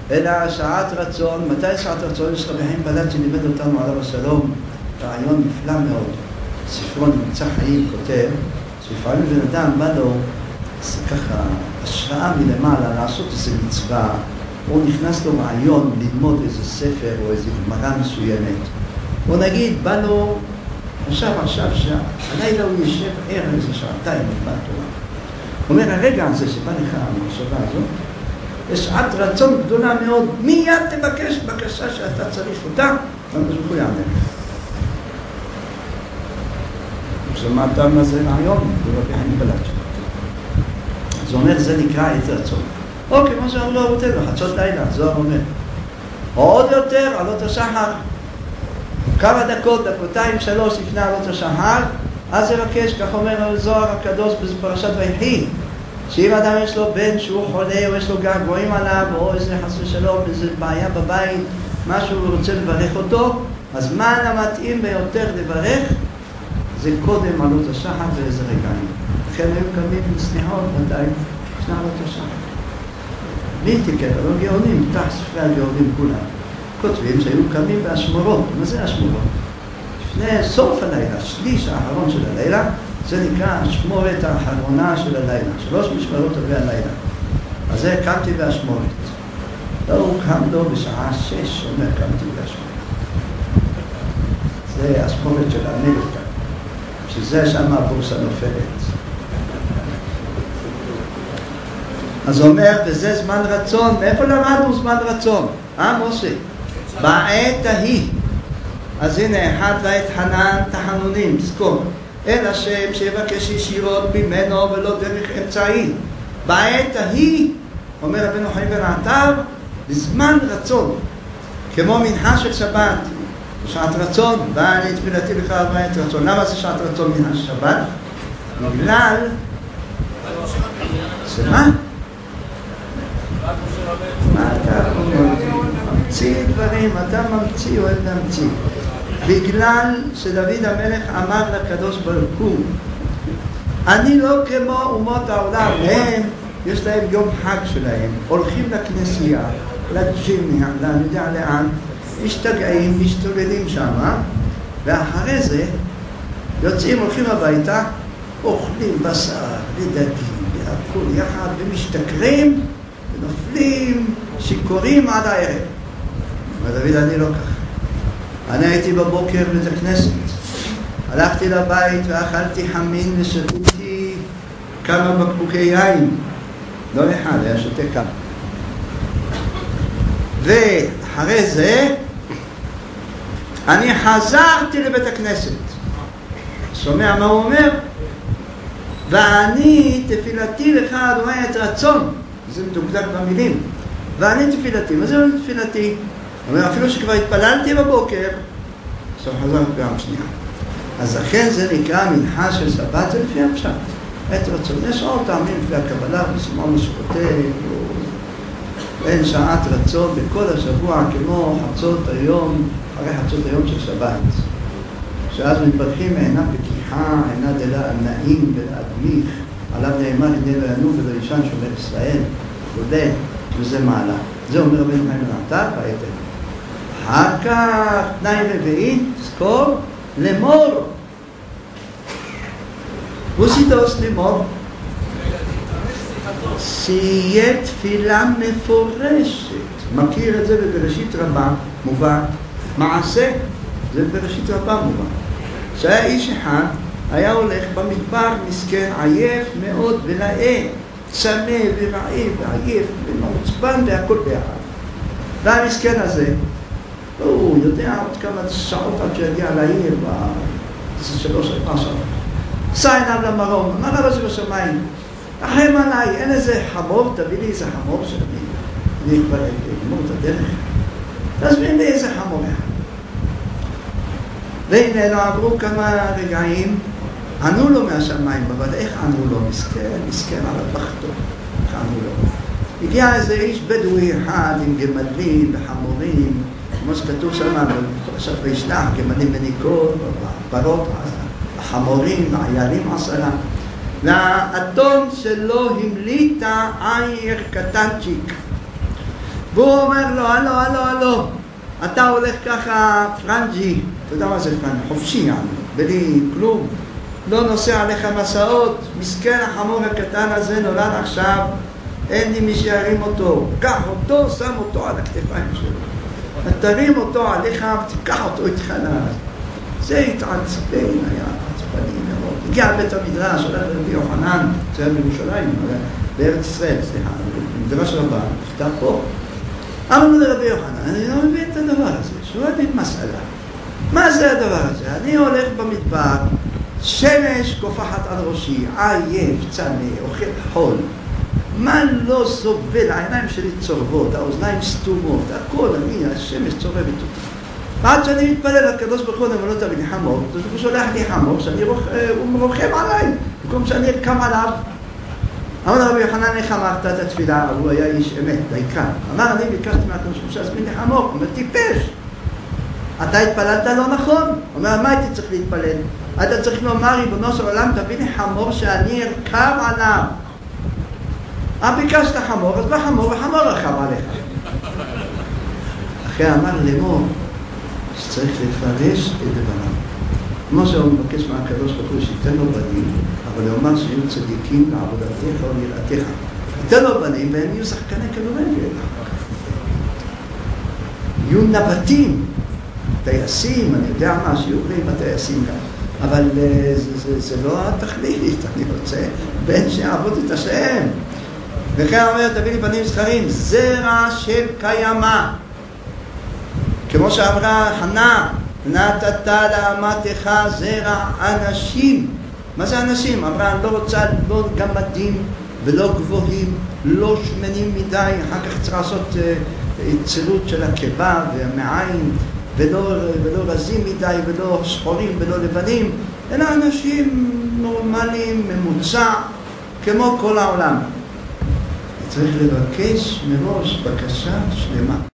אלא שעת רצון. מתי שעת רצון? יש רבי חיים בלאט שלימד אותנו עליו השלום, רעיון נפלא מאוד. ספרו נמצא חיים כותב, שלפעמים בן אדם בא לו ככה השראה מלמעלה לעשות איזו מצווה, או נכנס לו רעיון ללמוד איזה ספר או איזו גמרא מסוימת. או נגיד, בא לו עכשיו שהלילה הוא יושב ער איזה שעתיים בלמד תורה. הוא אומר, הרגע הזה שבא לך המחשבה הזאת, יש שעת רצון גדולה מאוד, מיד תבקש בקשה שאתה צריך אותה, והקדוש ברוך הוא יענה לך. שמעת מה זה רעיון? ברבי חיים בלאט. אז הוא אומר, זה נקרא עת רצון. או כמו שאמרו לו אבותינו, חצות לילה, זוהר אומר. עוד יותר, עלות השחר. כמה דקות, דקותיים, 3 לפני עלות השחר, אז יבקש, כך אומר זוהר הקדוש בפרשת ויחי, שאם אדם יש לו בן שהוא חולה, או יש לו געגועים עליו, או איזה חס ושלום, איזה בעיה בבית, משהו הוא רוצה לברך אותו, הזמן המתאים ביותר לברך, זה קודם עלות השחר ואיזה רגעים. לכן היו קמים בסליחות עדיין, לפני עלות השחר. מי תקרא? לא גאונים, תח ספרי הגאונים כולם. כותבים שהיו קמים באשמורות. מה זה אשמורות? לפני סוף הלילה, שליש האחרון של הלילה, זה נקרא השמורת האחרונה של הלילה. 3 משמרות עברי הלילה. אז זה קמתי באשמורת. לא, הוא קם לו בשעה 6, אומר קמתי באשמורת. זה האשמורת של אמריקה. שזה שם הבורסה נופלת. אז הוא אומר, וזה זמן רצון. מאיפה למדנו זמן רצון? משה? בעת ההיא. אז הנה, אחד ועת חנן תחנונים, תזכור. אל השם שיבקש ישירות ממנו ולא דרך אמצעי. בעת ההיא, אומר רבנו חיים בן עטר, בזמן רצון. כמו מנחה של שבת. שעת רצון, ואני תפילתי לך בעת רצון. למה זה שעת רצון מנחה של שבת? בגלל... זה מה? מה אתה ממציא דברים, אתה ממציא או אין להמציא. בגלל שדוד המלך אמר לקדוש ברוך הוא, אני לא כמו אומות העולם, הם, יש להם יום חג שלהם, הולכים לכנסייה, לג'ימיה, אני יודע לאן, משתגעים, משתוללים שם, ואחרי זה יוצאים, הולכים הביתה, אוכלים בשר, לדגים, והכל יחד, ומשתכרים, ונופלים, שיכורים עד הערב. ודוד, אני לא ככה. אני הייתי בבוקר בבית הכנסת. הלכתי לבית ואכלתי חמין ושתיתי כמה בקבוקי יין. לא אחד, היה שותה כמה. ואחרי זה, אני חזרתי לבית הכנסת. שומע מה הוא אומר? ואני תפילתי לך אדוני את רצון. זה מדוקדק במילים. ואני תפילתי. מה זה לא תפילתי? הוא אומר, אפילו שכבר התפללתי בבוקר, עכשיו חזרתי פעם שנייה. אז לכן זה נקרא מנחה של שבת, זה לפי הפשט. את רצון. יש עוד טעמים לפי הקבלה, וסימון שכותב, אין שעת רצון בכל השבוע כמו חצות היום, אחרי חצות היום של שבת. שאז מתברכים עינה בכיחה, עינה דלה נעים ולהדמיך, עליו נאמר ידי לא ינום ולא ישן שומר ישראל, כודה, וזה מעלה. זה אומר רבנו חיים בן עטר, בעצם. אחר כך, תנאי רביעי, תזכור, למור. וסידוס למור. שיהיה תפילה מפורשת. מכיר את זה בבראשית רבה, מובן. מעשה, זה בראשית רבה מובן. שהיה איש אחד, היה הולך במדבר מסכן, עייף מאוד ולאה, צמא ורעב ועייף ומעוצבן והכל ביחד. והמסכן הזה, הוא יודע עוד כמה שעות עד שיגיע לעיר, ב-3-4 שעות. סע עיניו למרום, אמר רבא שבשמיים, רחם עליי, אין איזה חמור, תביא לי איזה חמור שאני כבר אגמור את הדרך. תזמין לי איזה חמור אחד. והנה לא עברו כמה רגעים, ענו לו מהשמיים, אבל איך ענו לו? מסכן על הבחתו, איך ענו לו? הגיע איזה איש בדואי אחד עם גמלים וחמורים, כמו שכתוב שם, בפרשת וישלח, גמלים וניקות, פרות, החמורים, העיירים 10. והאדון שלו המליטה עיר קטנצ'יק. והוא אומר לו, הלו, אתה הולך ככה פרנג'י, אתה יודע מה זה פרנג'י? חופשי, בלי כלום, לא נוסע עליך מסעות, מסכן החמור הקטן הזה נולד עכשיו, אין לי מי שירים אותו, קח אותו, שם אותו על הכתפיים שלו, תרים אותו עליך ותיקח אותו איתך לעז. זה התעצבן, היה עצבני מאוד. הגיע לבית המדרש, הולך לרבי יוחנן, זה היה בירושלים, בארץ ישראל, סליחה, במדרש רבה, נכתב פה. אמרנו לרבי יוחנן, אני לא מבין את הדבר הזה, שהוא מבין מסעדה. מה זה הדבר הזה? אני הולך במדבר, שמש קופחת על ראשי, עייף, צמא, אוכל חול. מה לא סובל? העיניים שלי צורבות, האוזניים סתומות, הכל, השמש צורבת אותי. עד שאני מתפלל לקדוש ברוך הוא, אבל לא תביא לי חמור, הוא שולח לי חמור, הוא מרוחם עליי, במקום שאני ארכם עליו. אמר רבי יוחנן, איך אמרת את התפילה? הוא היה איש אמת, דייקן. אמר, אני ביקשתי מהקדוש ברוך הוא שיזמין לי חמור. הוא אומר, טיפש. אתה התפללת לא נכון. הוא אומר, מה הייתי צריך להתפלל? אתה צריך לומר, ריבונו של עולם, תביא לי חמור שאני ארכב עליו. ביקשת חמור, אז בא חמור וחמור רכב עליך. אחרי אמר לאמור, שצריך לפרש את דבריו. כמו שהוא מבקש מהקדוש ברוך הוא שייתן לו בנים, אבל הוא אמר שיהיו צדיקים לעבודתך או ליראתך. ייתן לו בנים והם יהיו שחקני כדורגל. יהיו נווטים, טייסים, אני יודע מה, שיהיו בלי בטייסים גם. אבל זה לא התכלית, אני רוצה בן שיעבוד את השם. וכן אומר, תביא לי בנים זכרים, זרע של קיימה. כמו שאמרה חנה, נתת לאמתך זרע אנשים. מה זה אנשים? אמרה, אני לא רוצה לא גמדים ולא גבוהים, לא שמנים מדי, אחר כך צריך לעשות צירות של הקיבה והמעיים, ולא רזים מדי, ולא שחורים ולא לבנים, אלא אנשים נורמליים, ממוצע, כמו כל העולם. צריך לבקש מראש בקשה שלמה.